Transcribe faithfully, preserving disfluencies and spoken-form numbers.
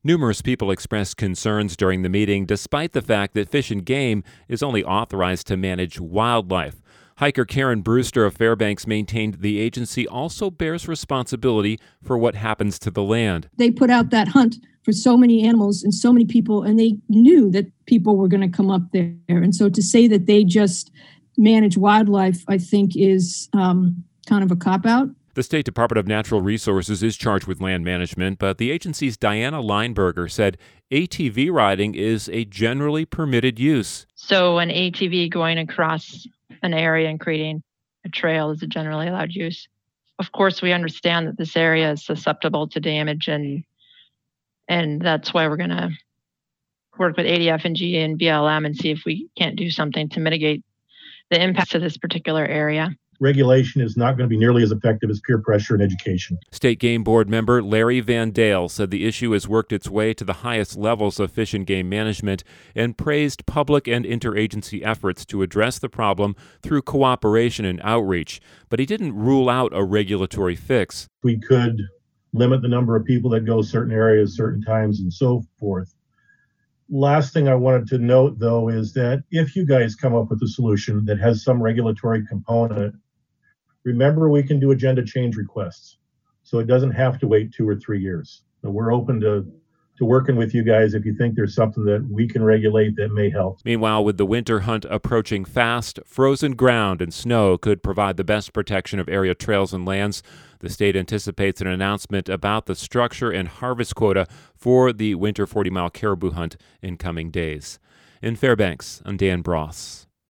Numerous people expressed concerns during the meeting, despite the fact that Fish and Game is only authorized to manage wildlife. Hiker Karen Brewster of Fairbanks maintained the agency also bears responsibility for what happens to the land. They put out that hunt for so many animals and so many people, and they knew that people were going to come up there. And so to say that they just manage wildlife, I think, is um, kind of a cop-out. The State Department of Natural Resources is charged with land management, but the agency's Diana Lineberger said A T V riding is a generally permitted use. So an A T V going across an area and creating a trail is a generally allowed use. Of course, we understand that this area is susceptible to damage, and and that's why we're going to work with A D F and G and B L M and see if we can't do something to mitigate the impacts of this particular area. Regulation is not going to be nearly as effective as peer pressure and education. State Game Board member Larry Van Dale said the issue has worked its way to the highest levels of fish and game management and praised public and interagency efforts to address the problem through cooperation and outreach. But he didn't rule out a regulatory fix. We could limit the number of people that go certain areas, certain times, and so forth. Last thing I wanted to note, though, is that if you guys come up with a solution that has some regulatory component, remember, we can do agenda change requests, so it doesn't have to wait two or three years. So we're open to, to working with you guys if you think there's something that we can regulate that may help. Meanwhile, with the winter hunt approaching fast, frozen ground and snow could provide the best protection of area trails and lands. The state anticipates an announcement about the structure and harvest quota for the winter forty-mile caribou hunt in coming days. In Fairbanks, I'm Dan Bross.